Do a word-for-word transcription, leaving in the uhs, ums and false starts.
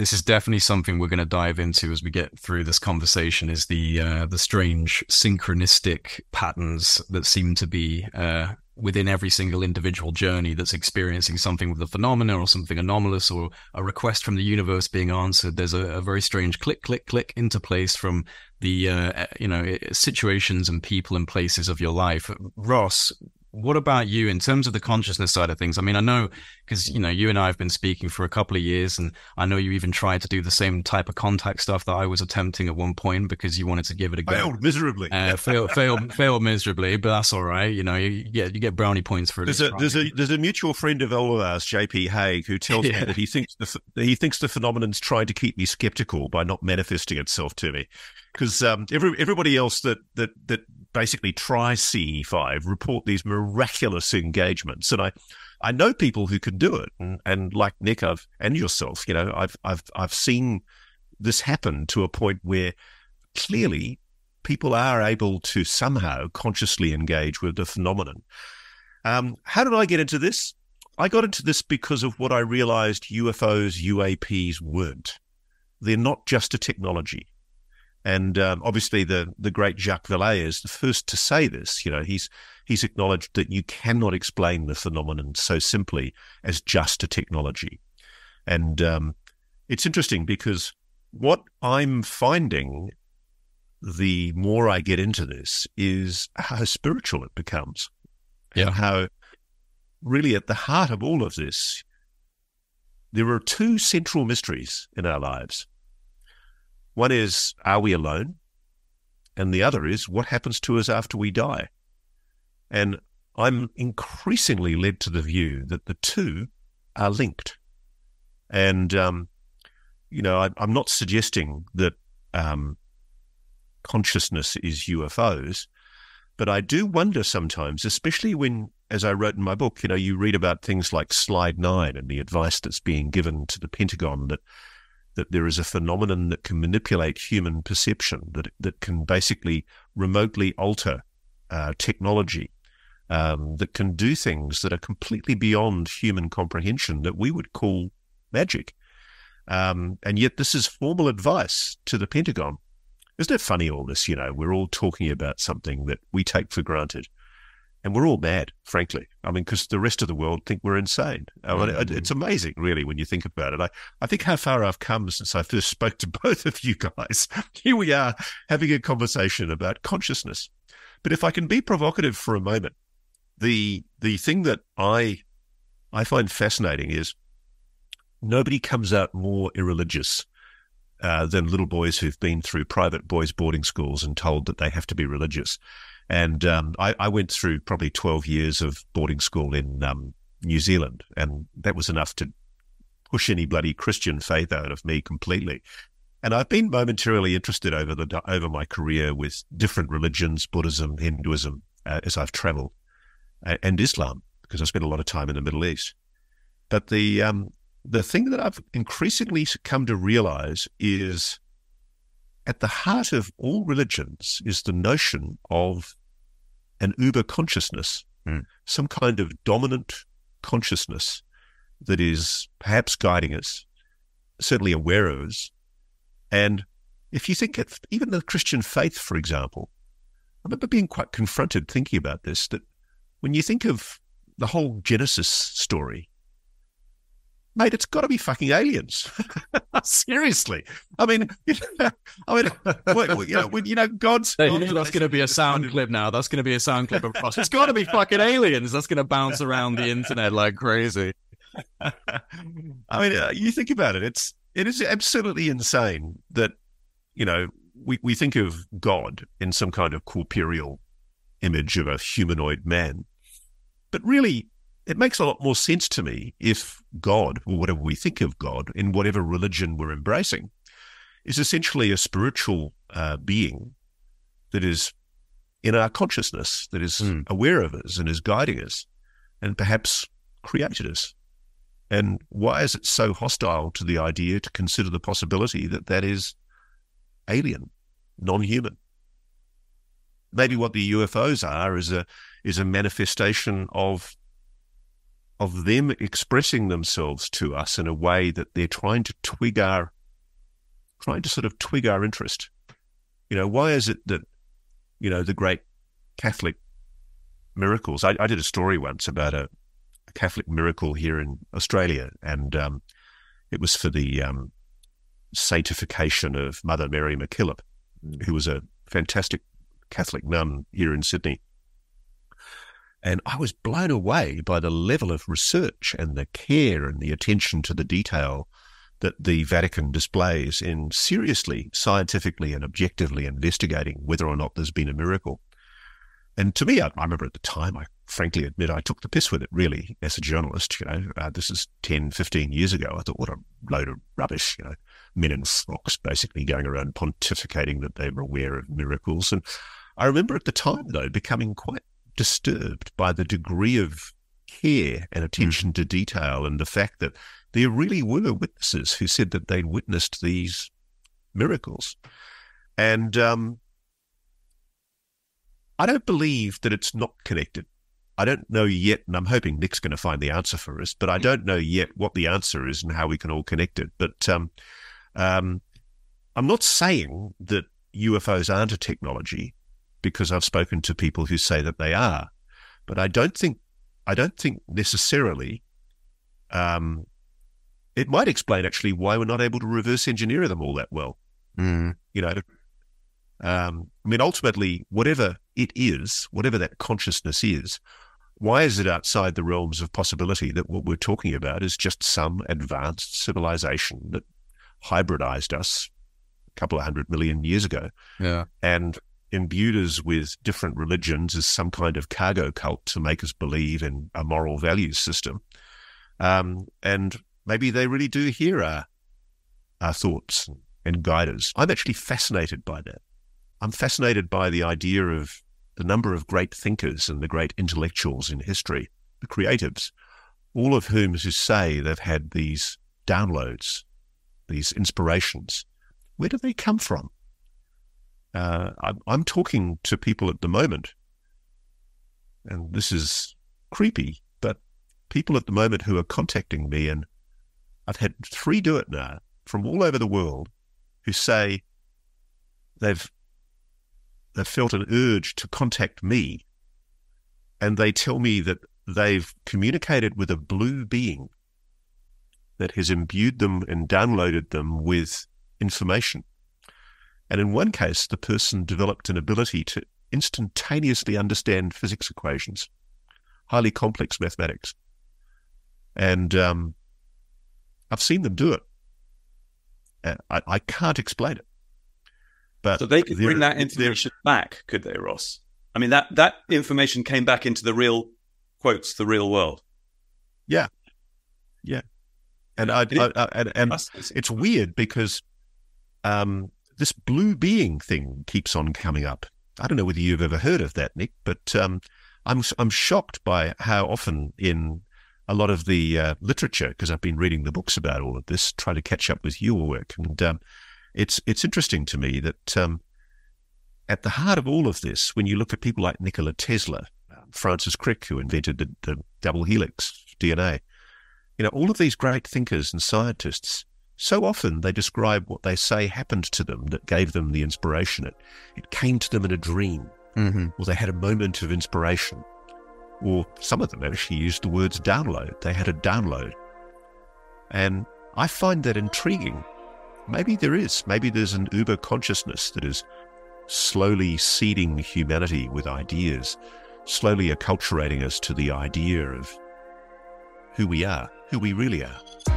this is definitely something we're going to dive into as we get through this conversation. Is the uh, the strange synchronistic patterns that seem to be uh, within every single individual journey that's experiencing something with a phenomena or something anomalous or a request from the universe being answered. There's a, a very strange click, click, click into place from the uh, you know situations and people and places of your life. Ross, what about you in terms of the consciousness side of things? I mean, I know because, you know, you and I have been speaking for a couple of years, and I know you even tried to do the same type of contact stuff that I was attempting at one point because you wanted to give it a go. Failed miserably. Uh, failed, failed, failed miserably, but that's all right. You know, you, you get you get brownie points for it. There's a there's a there's a mutual friend of all of ours, J P Haig, who tells yeah. me that he thinks the he thinks the phenomenon's trying to keep me skeptical by not manifesting itself to me, because um, every everybody else that that that basically tries C E five report these miraculous engagements, and I, I know people who can do it, and, and like Nick, I've and yourself, you know, I've I've I've seen this happen to a point where clearly people are able to somehow consciously engage with the phenomenon. Um, how did I get into this? I got into this because of what I realized U F Os, U A Ps weren't. They're not just a technology. And um, obviously, the the great Jacques Vallée is the first to say this. You know, he's he's acknowledged that you cannot explain the phenomenon so simply as just a technology. And um, it's interesting because what I'm finding, the more I get into this, is how spiritual it becomes. Yeah. And how really at the heart of all of this, there are two central mysteries in our lives. One is, are we alone? And the other is, what happens to us after we die? And I'm increasingly led to the view that the two are linked. And, um, you know, I, I'm not suggesting that um, consciousness is U F Os, but I do wonder sometimes, especially when, as I wrote in my book, you know, you read about things like Slide Nine and the advice that's being given to the Pentagon that that there is a phenomenon that can manipulate human perception, that that can basically remotely alter uh, technology, um, that can do things that are completely beyond human comprehension that we would call magic. Um, and yet this is formal advice to the Pentagon. Isn't it funny, all this? You know, we're all talking about something that we take for granted. And we're all mad, frankly. I mean, because the rest of the world think we're insane. I mean, mm-hmm. It's amazing, really, when you think about it. I, I think how far I've come since I first spoke to both of you guys. Here we are having a conversation about consciousness. But if I can be provocative for a moment, the the thing that I I find fascinating is nobody comes out more irreligious uh, than little boys who've been through private boys' boarding schools and told that they have to be religious. And um, I, I went through probably twelve years of boarding school in um, New Zealand, and that was enough to push any bloody Christian faith out of me completely. And I've been momentarily interested over the over my career with different religions, Buddhism, Hinduism, uh, as I've travelled, uh, and Islam, because I spent a lot of time in the Middle East. But the um, the thing that I've increasingly come to realize is, at the heart of all religions is the notion of an uber consciousness, mm. some kind of dominant consciousness that is perhaps guiding us, certainly aware of us. And if you think of even the Christian faith, for example, I remember being quite confronted thinking about this, that when you think of the whole Genesis story, mate, it's got to be fucking aliens. Seriously. I mean, you know, I mean, you know, when, you know, God's... Hey, you know, that's going to be a sound clip now. That's going to be a sound clip of Ross. It's got to be fucking aliens. That's going to bounce around the internet like crazy. I mean, uh, you think about it. It's, it is absolutely insane that, you know, we, we think of God in some kind of corporeal image of a humanoid man. But really, it makes a lot more sense to me if God, or whatever we think of God, in whatever religion we're embracing, is essentially a spiritual uh, being that is in our consciousness, that is mm. aware of us and is guiding us and perhaps created us. And why is it so hostile to the idea to consider the possibility that that is alien, non-human? Maybe what the U F Os are is a is a manifestation of of them expressing themselves to us in a way that they're trying to twig our, trying to sort of twig our interest. You know, why is it that, you know, the great Catholic miracles, I, I did a story once about a, a Catholic miracle here in Australia, and um, it was for the um, sanctification of Mother Mary MacKillop, who was a fantastic Catholic nun here in Sydney. And I was blown away by the level of research and the care and the attention to the detail that the Vatican displays in seriously, scientifically and objectively investigating whether or not there's been a miracle. And to me, I, I remember at the time, I frankly admit I took the piss with it, really, as a journalist. You know, uh, this is ten, fifteen years ago. I thought, what a load of rubbish, you know, men in frocks basically going around pontificating that they were aware of miracles. And I remember at the time, though, becoming quite disturbed by the degree of care and attention mm. to detail, and the fact that there really were witnesses who said that they'd witnessed these miracles. And um, I don't believe that it's not connected. I don't know yet, and I'm hoping Nick's going to find the answer for us, but I don't know yet what the answer is and how we can all connect it. But um, um, I'm not saying that U F Os aren't a technology, because I've spoken to people who say that they are. But I don't think, I don't think necessarily, um, it might explain actually why we're not able to reverse engineer them all that well. Mm. You know, um, I mean, ultimately, whatever it is, whatever that consciousness is, why is it outside the realms of possibility that what we're talking about is just some advanced civilization that hybridized us a couple of hundred million years ago? Yeah. And imbued us with different religions as some kind of cargo cult to make us believe in a moral values system. Um, and maybe they really do hear our, our thoughts and guide us. I'm actually fascinated by that. I'm fascinated by the idea of the number of great thinkers and the great intellectuals in history, the creatives, all of whom who say they've had these downloads, these inspirations. Where do they come from? Uh, I'm, I'm talking to people at the moment, and this is creepy, but people at the moment who are contacting me, and I've had three do it now from all over the world, who say they've they've felt an urge to contact me, and they tell me that they've communicated with a blue being that has imbued them and downloaded them with information. And in one case, the person developed an ability to instantaneously understand physics equations, highly complex mathematics. And um, I've seen them do it. Uh, I, I can't explain it. But so they could bring that information back, could they, Ross? I mean, that, that information came back into the real, quotes, the real world. Yeah. Yeah. And, I, I, I, and, and it's weird because... Um, this blue being thing keeps on coming up. I don't know whether you've ever heard of that, Nick, but um, I'm I'm shocked by how often in a lot of the uh, literature, because I've been reading the books about all of this, trying to catch up with your work, and um, it's it's interesting to me that um, at the heart of all of this, when you look at people like Nikola Tesla, Francis Crick, who invented the, the double helix D N A, you know, all of these great thinkers and scientists. So often they describe what they say happened to them that gave them the inspiration. It, it came to them in a dream, mm-hmm. or they had a moment of inspiration. Or some of them actually used the words download. They had a download. And I find that intriguing. Maybe there is. Maybe there's an uber consciousness that is slowly seeding humanity with ideas, slowly acculturating us to the idea of who we are, who we really are.